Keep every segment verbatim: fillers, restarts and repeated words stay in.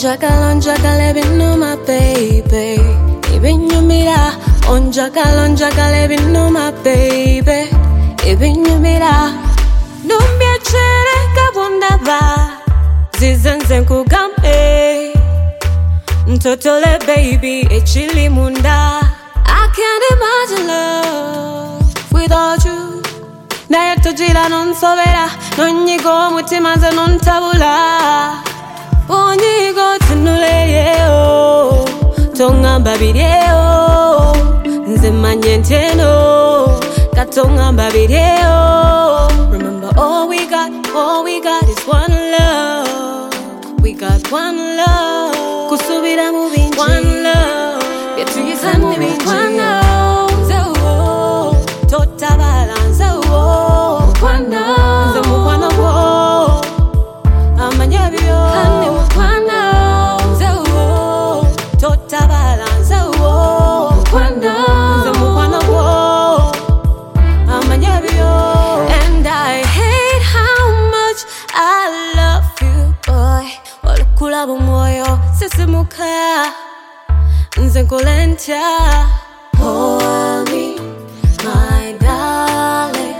Onjagala onjagala ebinuma baby ebinyumira onjagala onjagala ebinuma baby ebinyumira numbyechere kabundaba zizenze nkugambe ntotole baby echili munda I can't imagine love without you naye tugira nonsobera nonyiga omutima nze nontabula onyiga otunuleyo tongamba biryeyo nze manye ntyeno katongamba biryeyo. Remember all we got, all we got is one love. We got one love. Kusubira mu bingi one love. Byetuyise mu bingi one love. Nze wo totabala nze wo mukwano nze mukwano gwo amanya byo kandi mukwano nze wo totabala nze wo mukwano nze mukwano gwo amanya byo. And I hate how much I love you boy olukula bumwoyo sisimuka nze nkola ntya. Hold me my darling,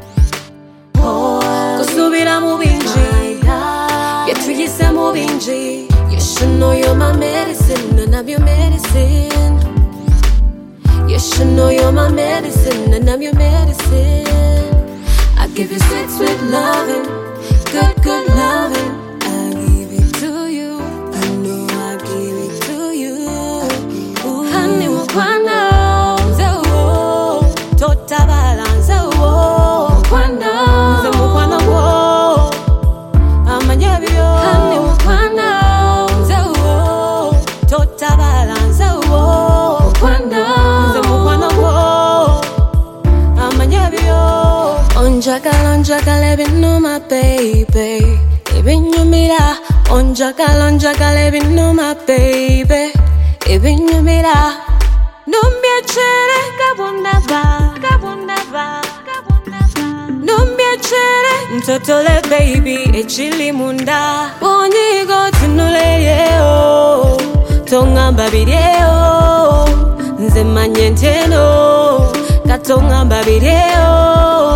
kusubira mu bingi byetuyise mu bingi. You should know you're my medicine and I'm your medicine. You should know you're my medicine and I'm your medicine. I give you sweet sweet loving, good good loving. I give it to you, I know I give it to you. Ooh, honey mukwano nze wo totabala nze wo mukwano nze mukwano gwo amanya byo. Honey mukwano nze wo totabala nze wo mukwano nze mukwano gwo amanya byo. Onjagala onjagala ebinuma baby ebinyumira onjagala onjagala ebinuma baby ebinyumira numbyechere kabundaba kabundaba numbyechere ntotole baby echili munda onyiga otunuleyo tongamba biryeyo nze manye ntyeno katongamba biryeyo.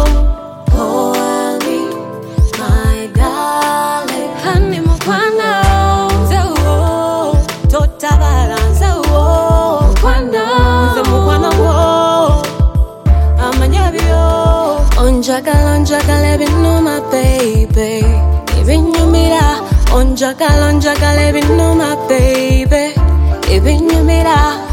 Hold me my darling, honey mukwano nze wo totabala nze wo mukwano nze mukwano gwo amanya byo. Onjagala onjagala ebinuma baby ebinyumira onjagala onjagala ebinuma baby ebinyumira